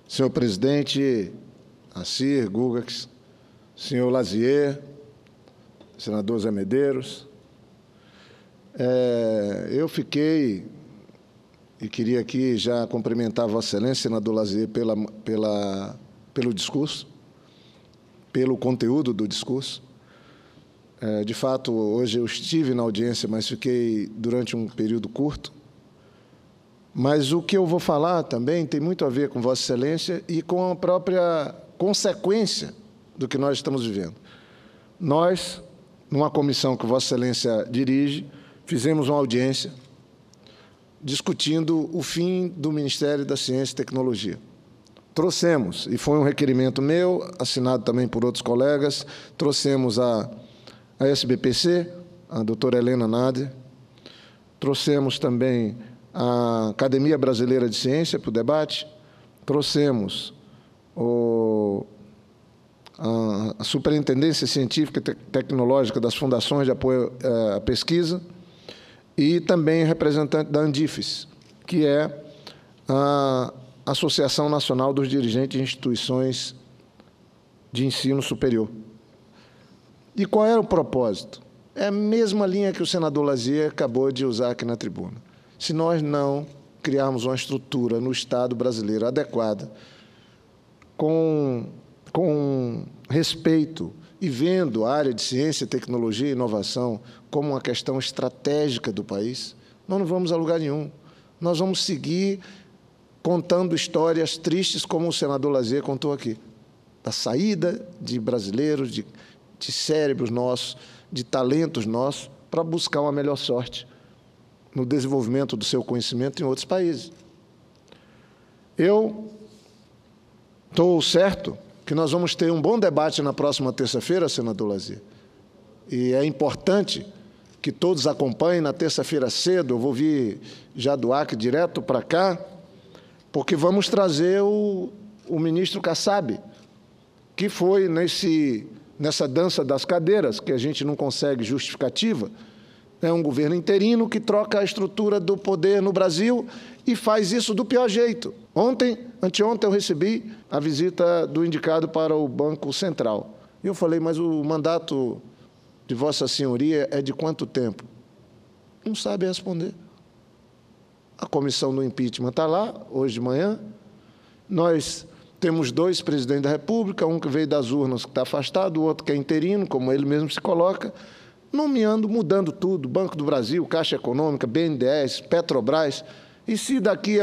senhor presidente Assir, Gugax, senhor Lazier, senador Zé Medeiros, eu fiquei, e queria aqui já cumprimentar Vossa Excelência, senador Lazier, pelo discurso, pelo conteúdo do discurso. De fato, hoje eu estive na audiência, mas fiquei durante um período curto. Mas o que eu vou falar também tem muito a ver com Vossa Excelência e com a própria consequência do que nós estamos vivendo. Nós, numa comissão que Vossa Excelência dirige, fizemos uma audiência discutindo o fim do Ministério da Ciência e Tecnologia. Trouxemos, e foi um requerimento meu, assinado também por outros colegas, trouxemos a SBPC, a doutora Helena Nader, trouxemos também a Academia Brasileira de Ciência para o debate, trouxemos a Superintendência Científica e Tecnológica das Fundações de Apoio à Pesquisa e também representante da Andifes, que é a Associação Nacional dos Dirigentes de Instituições de Ensino Superior. E qual era o propósito? É a mesma linha que o senador Lazier acabou de usar aqui na tribuna. Se nós não criarmos uma estrutura no Estado brasileiro adequada, com respeito e vendo a área de ciência, tecnologia e inovação como uma questão estratégica do país, nós não vamos a lugar nenhum. Nós vamos seguir contando histórias tristes, como o senador Lazier contou aqui, da saída de brasileiros, de cérebros nossos, de talentos nossos, para buscar uma melhor sorte no desenvolvimento do seu conhecimento em outros países. Eu estou certo que nós vamos ter um bom debate na próxima terça-feira, senador Lazier, e é importante que todos acompanhem. Na terça-feira cedo, eu vou vir já do Acre direto para cá, porque vamos trazer o ministro Kassab, que foi nessa dança das cadeiras, que a gente não consegue justificativa. É um governo interino que troca a estrutura do poder no Brasil e faz isso do pior jeito. Anteontem, eu recebi a visita do indicado para o Banco Central. E eu falei, mas o mandato de Vossa Senhoria é de quanto tempo? Não sabe responder. A comissão do impeachment está lá, hoje de manhã. Nós temos 2 presidentes da República, um que veio das urnas, que está afastado, o outro que é interino, como ele mesmo se coloca, nomeando, mudando tudo, Banco do Brasil, Caixa Econômica, BNDES, Petrobras, e se daqui a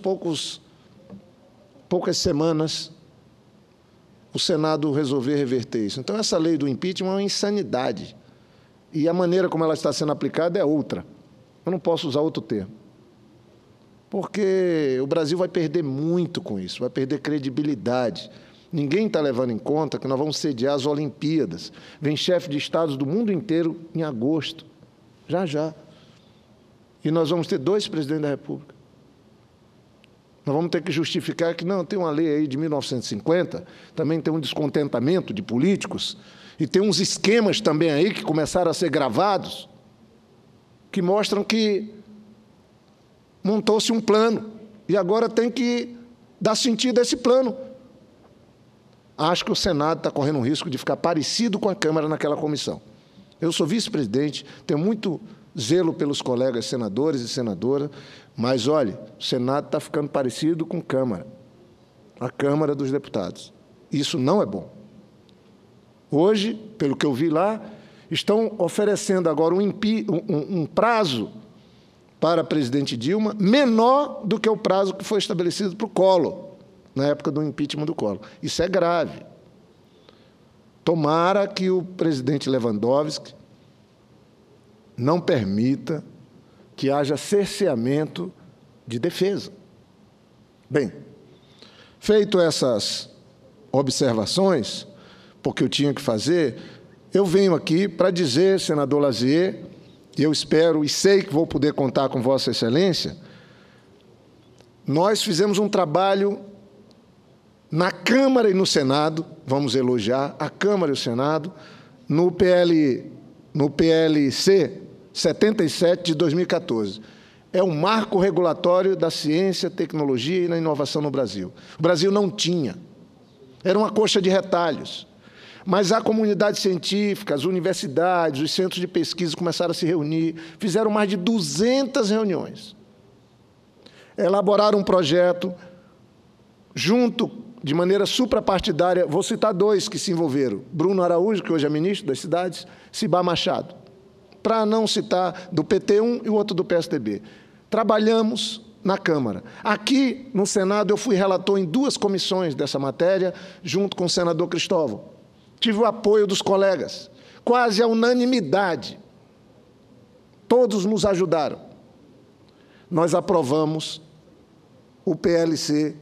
poucas semanas o Senado resolver reverter isso. Então, essa lei do impeachment é uma insanidade, e a maneira como ela está sendo aplicada é outra. Eu não posso usar outro termo, porque o Brasil vai perder muito com isso, vai perder credibilidade. Ninguém está levando em conta que nós vamos sediar as Olimpíadas. Vem chefe de estados do mundo inteiro em agosto, já. E nós vamos ter 2 presidentes da República. Nós vamos ter que justificar que, não, tem uma lei aí de 1950, também tem um descontentamento de políticos, e tem uns esquemas também aí que começaram a ser gravados, que mostram que montou-se um plano, e agora tem que dar sentido a esse plano. Acho que o Senado está correndo um risco de ficar parecido com a Câmara naquela comissão. Eu sou vice-presidente, tenho muito zelo pelos colegas senadores e senadoras, mas, olha, o Senado está ficando parecido com a Câmara dos Deputados. Isso não é bom. Hoje, pelo que eu vi lá, estão oferecendo agora um prazo para a presidente Dilma menor do que o prazo que foi estabelecido para o Collor, na época do impeachment do Collor. Isso é grave. Tomara que o presidente Lewandowski não permita que haja cerceamento de defesa. Bem, feito essas observações, porque eu tinha que fazer, eu venho aqui para dizer, senador Lazier, e eu espero e sei que vou poder contar com Vossa Excelência, nós fizemos um trabalho na Câmara e no Senado, vamos elogiar a Câmara e o Senado, no PLC 77 de 2014. é o marco regulatório da ciência, tecnologia e da inovação no Brasil. O Brasil não tinha. Era uma coxa de retalhos. Mas a comunidade científica, as universidades, os centros de pesquisa começaram a se reunir, fizeram mais de 200 reuniões. Elaboraram um projeto junto, de maneira suprapartidária, vou citar dois que se envolveram, Bruno Araújo, que hoje é ministro das cidades, Cibá Machado, para não citar do PT um e o outro do PSDB. Trabalhamos na Câmara. Aqui, no Senado, eu fui relator em 2 comissões dessa matéria, junto com o senador Cristóvão. Tive o apoio dos colegas, quase a unanimidade. Todos nos ajudaram. Nós aprovamos o PLC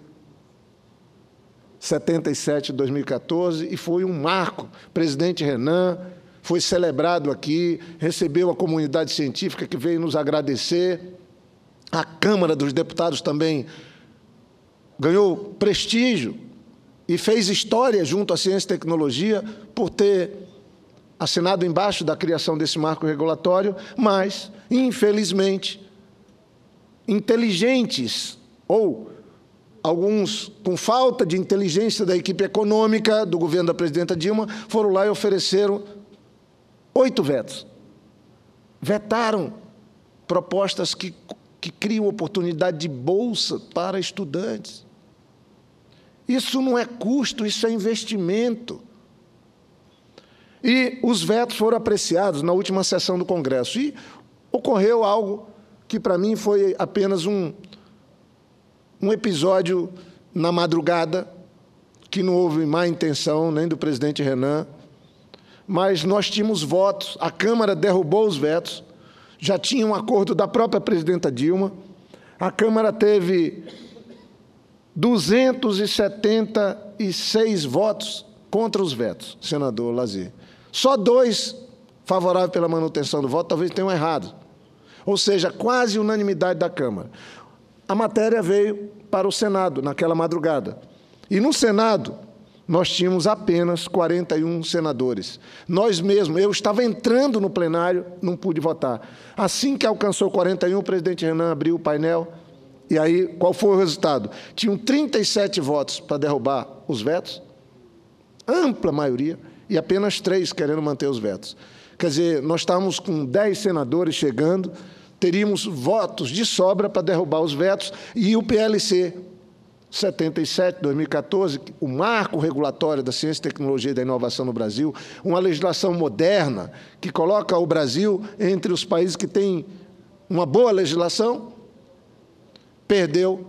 77 de 2014 e foi um marco. O presidente Renan foi celebrado aqui, recebeu a comunidade científica que veio nos agradecer. A Câmara dos Deputados também ganhou prestígio e fez história junto à ciência e tecnologia por ter assinado embaixo da criação desse marco regulatório, mas, infelizmente, inteligentes ou alguns com falta de inteligência da equipe econômica do governo da presidenta Dilma foram lá e ofereceram 8 vetos. Vetaram propostas que criam oportunidade de bolsa para estudantes. Isso não é custo, isso é investimento. E os vetos foram apreciados na última sessão do Congresso. E ocorreu algo que, para mim, foi apenas um episódio na madrugada, que não houve má intenção nem do presidente Renan, mas nós tínhamos votos, a Câmara derrubou os vetos, já tinha um acordo da própria presidenta Dilma, a Câmara teve 276 votos contra os vetos, senador Lazier. Só 2 favoráveis pela manutenção do voto, talvez tenham errado. Ou seja, quase unanimidade da Câmara. A matéria veio para o Senado, naquela madrugada. E no Senado, nós tínhamos apenas 41 senadores. Nós mesmos, eu estava entrando no plenário, não pude votar. Assim que alcançou 41, o presidente Renan abriu o painel, e aí, qual foi o resultado? Tinham 37 votos para derrubar os vetos, ampla maioria, e apenas 3 querendo manter os vetos. Quer dizer, nós estávamos com 10 senadores chegando, teríamos votos de sobra para derrubar os vetos, e o PLC 77, 2014, o marco regulatório da ciência, tecnologia e da inovação no Brasil, uma legislação moderna que coloca o Brasil entre os países que têm uma boa legislação, perdeu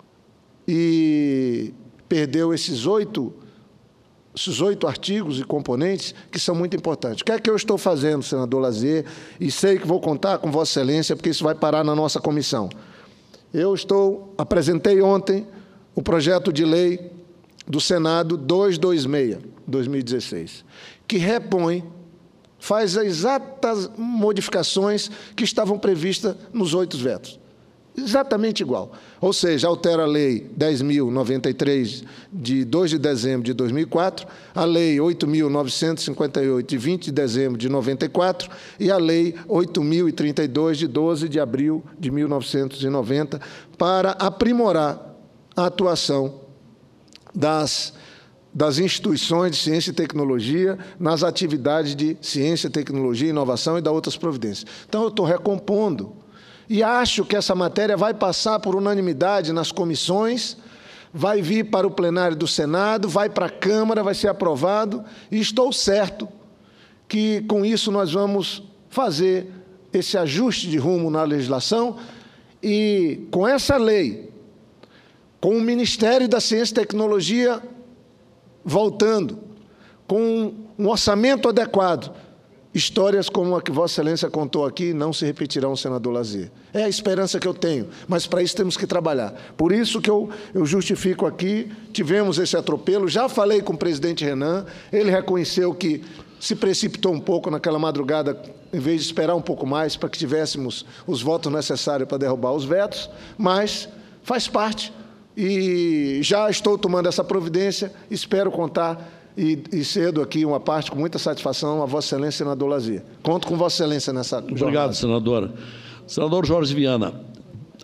esses 8 artigos e componentes que são muito importantes. O que é que eu estou fazendo, senador Lazier? E sei que vou contar com Vossa Excelência, porque isso vai parar na nossa comissão. Apresentei ontem o projeto de lei do Senado 226, 2016, que faz as exatas modificações que estavam previstas nos 8 vetos. Exatamente igual. Ou seja, altera a Lei 10.093, de 2 de dezembro de 2004, a Lei 8.958, de 20 de dezembro de 94, e a Lei 8.032, de 12 de abril de 1990, para aprimorar a atuação das instituições de ciência e tecnologia nas atividades de ciência, tecnologia, inovação e das outras providências. Então, eu estou recompondo e acho que essa matéria vai passar por unanimidade nas comissões, vai vir para o plenário do Senado, vai para a Câmara, vai ser aprovado, e estou certo que, com isso, nós vamos fazer esse ajuste de rumo na legislação e, com essa lei, com o Ministério da Ciência e Tecnologia voltando, com um orçamento adequado, histórias como a que Vossa Excelência contou aqui não se repetirão, senador Lazier. É a esperança que eu tenho, mas para isso temos que trabalhar. Por isso que eu justifico aqui, tivemos esse atropelo, já falei com o presidente Renan, ele reconheceu que se precipitou um pouco naquela madrugada, em vez de esperar um pouco mais para que tivéssemos os votos necessários para derrubar os vetos, mas faz parte. E já estou tomando essa providência, espero contar e cedo aqui uma parte com muita satisfação a Vossa Excelência, senador Lazier. Conto com Vossa Excelência nessa jornada. Obrigado, senador. Senador Jorge Viana,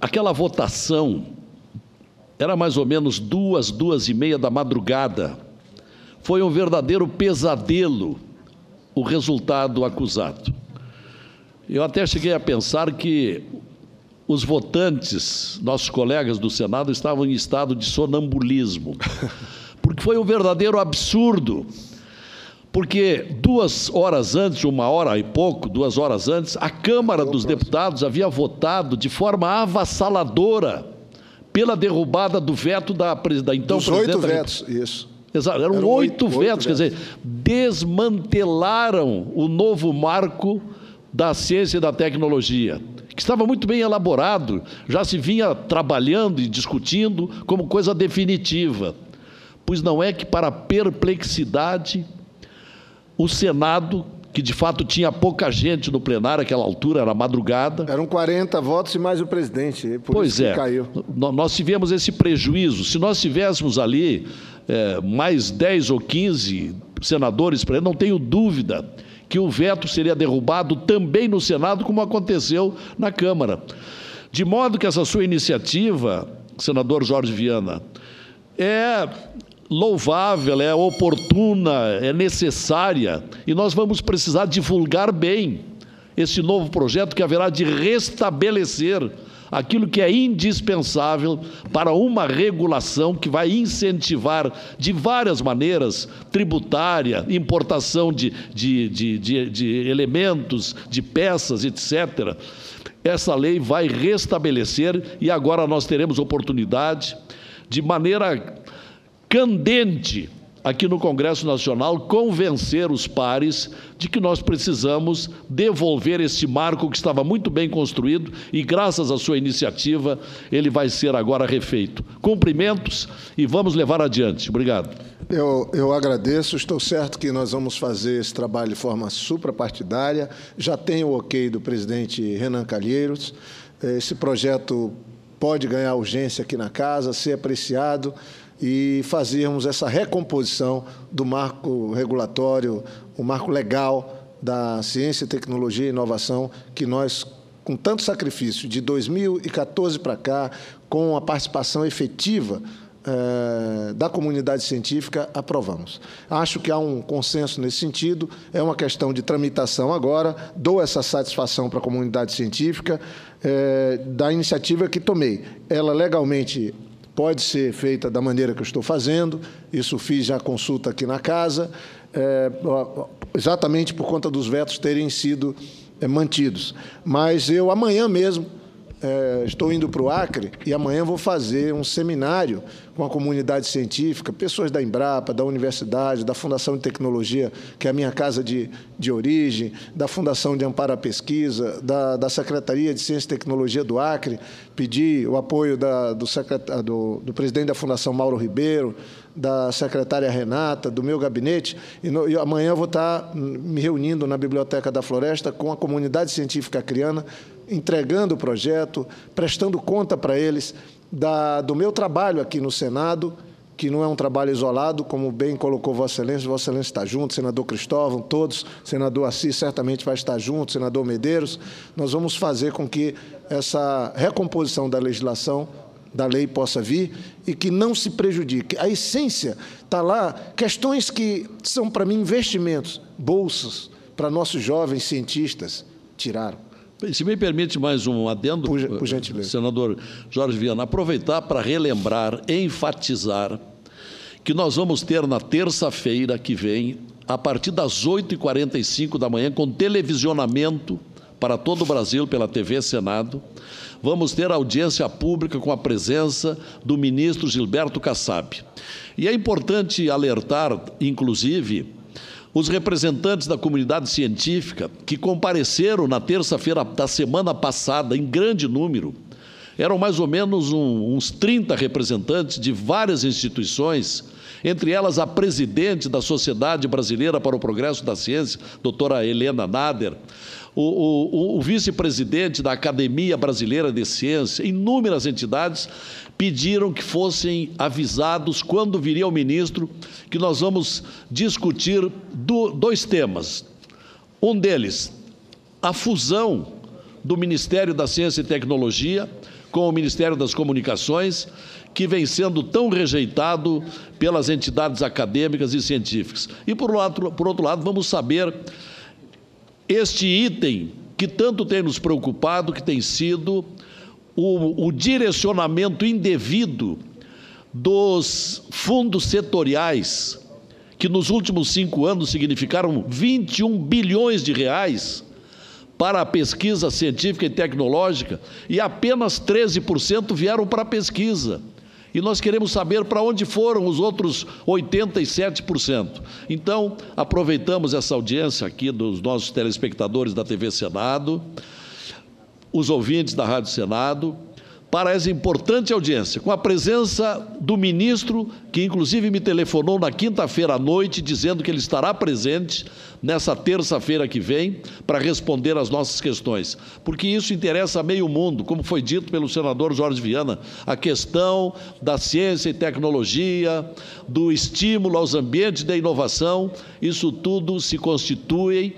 aquela votação era mais ou menos 2h30 da madrugada. Foi um verdadeiro pesadelo o resultado acusado. Eu até cheguei a pensar que os votantes, nossos colegas do Senado, estavam em estado de sonambulismo, porque foi um verdadeiro absurdo. Porque 2 horas antes, 1 hora e pouco, 2 horas antes, a Câmara dos Deputados havia votado de forma avassaladora pela derrubada do veto da então presidenta... 8 vetos, isso. Exato, eram 8 vetos, quer dizer, desmantelaram o novo marco da ciência e da tecnologia, que estava muito bem elaborado, já se vinha trabalhando e discutindo como coisa definitiva. Pois não é que, para a perplexidade, o Senado, que de fato tinha pouca gente no plenário, àquela altura, era madrugada. Eram 40 votos e mais o presidente, por isso que caiu. Nós tivemos esse prejuízo. Se nós tivéssemos ali mais 10 ou 15 senadores, não tenho dúvida que o veto seria derrubado também no Senado, como aconteceu na Câmara. De modo que essa sua iniciativa, senador Jorge Viana, é louvável, é oportuna, é necessária, e nós vamos precisar divulgar bem esse novo projeto que haverá de restabelecer aquilo que é indispensável para uma regulação que vai incentivar de várias maneiras, tributária, importação de elementos, de peças, etc. Essa lei vai restabelecer, e agora nós teremos oportunidade, de maneira candente, aqui no Congresso Nacional, convencer os pares de que nós precisamos devolver este marco que estava muito bem construído e, graças à sua iniciativa, ele vai ser agora refeito. Cumprimentos e vamos levar adiante. Obrigado. Eu agradeço, estou certo que nós vamos fazer esse trabalho de forma suprapartidária. Já tenho o ok do presidente Renan Calheiros. Esse projeto pode ganhar urgência aqui na casa, ser apreciado e fazermos essa recomposição do marco regulatório, o marco legal da ciência, tecnologia e inovação que nós, com tanto sacrifício, de 2014 para cá, com a participação efetiva da comunidade científica, aprovamos. Acho que há um consenso nesse sentido, é uma questão de tramitação agora, dou essa satisfação para a comunidade científica da iniciativa que tomei. Ela legalmente pode ser feita da maneira que eu estou fazendo, isso fiz já consulta aqui na casa, exatamente por conta dos vetos terem sido mantidos. Mas eu, amanhã mesmo, estou indo para o Acre e amanhã vou fazer um seminário com a comunidade científica, pessoas da Embrapa, da universidade, da Fundação de Tecnologia, que é a minha casa de origem, da Fundação de Amparo à Pesquisa, da Secretaria de Ciência e Tecnologia do Acre, pedi o apoio do presidente da Fundação Mauro Ribeiro, da secretária Renata, do meu gabinete, e amanhã eu vou estar me reunindo na Biblioteca da Floresta com a comunidade científica acriana, entregando o projeto, prestando conta para eles do meu trabalho aqui no Senado, que não é um trabalho isolado, como bem colocou Vossa Excelência está junto, senador Cristóvão, todos, senador Assis certamente vai estar junto, senador Medeiros. Nós vamos fazer com que essa recomposição da legislação, da lei, possa vir e que não se prejudique. A essência está lá, questões que são, para mim, investimentos, bolsas para nossos jovens cientistas, tiraram. Se me permite mais um adendo, por gentileza. Senador Jorge Viana, aproveitar para relembrar, enfatizar, que nós vamos ter na terça-feira que vem, a partir das 8h45 da manhã, com televisionamento para todo o Brasil pela TV Senado, vamos ter audiência pública com a presença do ministro Gilberto Kassab. E é importante alertar, inclusive, os representantes da comunidade científica que compareceram na terça-feira da semana passada, em grande número, eram mais ou menos uns 30 representantes de várias instituições, entre elas a presidente da Sociedade Brasileira para o Progresso da Ciência, doutora Helena Nader, o vice-presidente da Academia Brasileira de Ciência, inúmeras entidades pediram que fossem avisados quando viria o ministro, que nós vamos discutir 2 temas. Um deles, a fusão do Ministério da Ciência e Tecnologia com o Ministério das Comunicações, que vem sendo tão rejeitado pelas entidades acadêmicas e científicas. E, por outro lado, vamos saber este item que tanto tem nos preocupado, que tem sido o direcionamento indevido dos fundos setoriais, que nos últimos 5 anos significaram 21 bilhões de reais para a pesquisa científica e tecnológica, e apenas 13% vieram para a pesquisa. E nós queremos saber para onde foram os outros 87%. Então, aproveitamos essa audiência aqui dos nossos telespectadores da TV Senado, os ouvintes da Rádio Senado, para essa importante audiência, com a presença do ministro, que inclusive me telefonou na quinta-feira à noite, dizendo que ele estará presente nessa terça-feira que vem para responder às nossas questões, porque isso interessa a meio mundo, como foi dito pelo senador Jorge Viana, a questão da ciência e tecnologia, do estímulo aos ambientes da inovação, isso tudo se constitui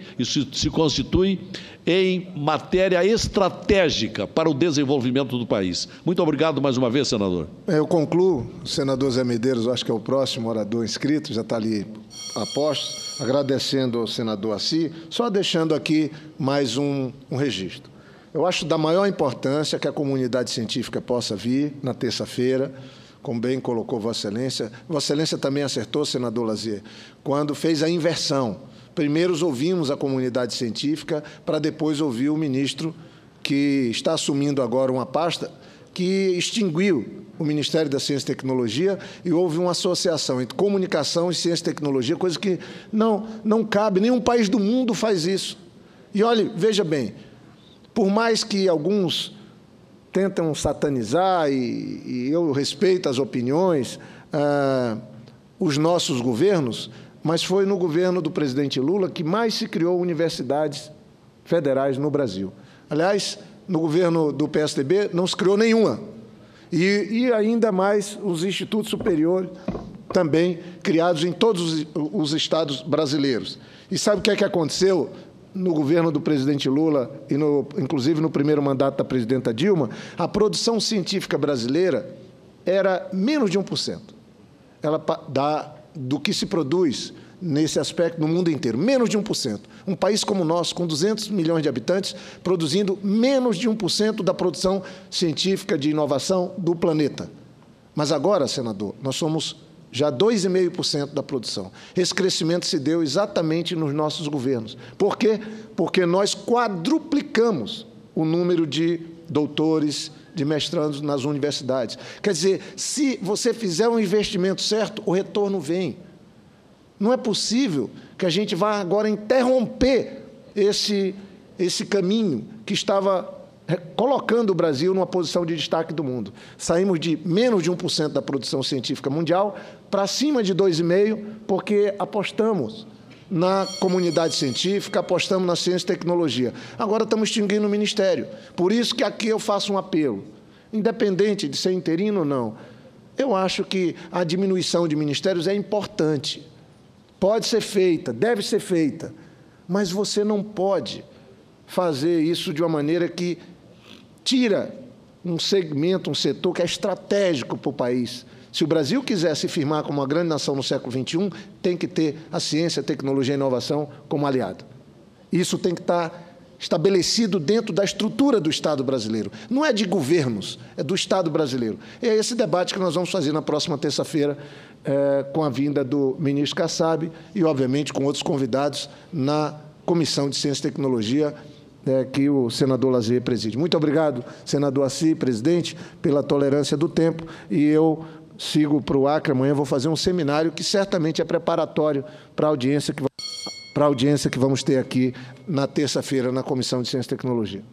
em matéria estratégica para o desenvolvimento do país. Muito obrigado mais uma vez, senador. Eu concluo, o senador Zé Medeiros, acho que é o próximo orador inscrito, já está ali a postos, agradecendo ao senador Assi, só deixando aqui mais um registro. Eu acho da maior importância que a comunidade científica possa vir na terça-feira, como bem colocou Vossa Excelência. Vossa Excelência também acertou, senador Lazier, quando fez a inversão. Primeiro ouvimos a comunidade científica, para depois ouvir o ministro, que está assumindo agora uma pasta que extinguiu o Ministério da Ciência e Tecnologia e houve uma associação entre comunicação e ciência e tecnologia, coisa que não cabe, nenhum país do mundo faz isso. E, olhe, veja bem, por mais que alguns tentam satanizar, e eu respeito as opiniões, os nossos governos, mas foi no governo do presidente Lula que mais se criou universidades federais no Brasil. Aliás, no governo do PSDB não se criou nenhuma. E ainda mais os institutos superiores, também criados em todos os estados brasileiros. E sabe o que é que aconteceu no governo do presidente Lula, inclusive no primeiro mandato da presidenta Dilma? A produção científica brasileira era menos de 1%. Do que se produz nesse aspecto no mundo inteiro, menos de 1%. Um país como o nosso, com 200 milhões de habitantes, produzindo menos de 1% da produção científica de inovação do planeta. Mas agora, senador, nós somos já 2,5% da produção. Esse crescimento se deu exatamente nos nossos governos. Por quê? Porque nós quadruplicamos o número de doutores, de mestrandos nas universidades. Quer dizer, se você fizer um investimento certo, o retorno vem. Não é possível que a gente vá agora interromper esse caminho que estava colocando o Brasil numa posição de destaque do mundo. Saímos de menos de 1% da produção científica mundial para cima de 2,5%, porque apostamos na comunidade científica, apostamos na ciência e tecnologia. Agora estamos extinguindo o Ministério. Por isso que aqui eu faço um apelo, independente de ser interino ou não. Eu acho que a diminuição de ministérios é importante. Pode ser feita, deve ser feita, mas você não pode fazer isso de uma maneira que tira um segmento, um setor que é estratégico para o país. Se o Brasil quiser se firmar como uma grande nação no século XXI, tem que ter a ciência, a tecnologia e a inovação como aliado. Isso tem que estar estabelecido dentro da estrutura do Estado brasileiro. Não é de governos, é do Estado brasileiro. E é esse debate que nós vamos fazer na próxima terça-feira, com a vinda do ministro Kassab e, obviamente, com outros convidados na Comissão de Ciência e Tecnologia, que o senador Lazier preside. Muito obrigado, senador Assi, presidente, pela tolerância do tempo, e eu sigo para o Acre. Amanhã vou fazer um seminário que certamente é preparatório para a audiência que vamos ter aqui na terça-feira na Comissão de Ciência e Tecnologia.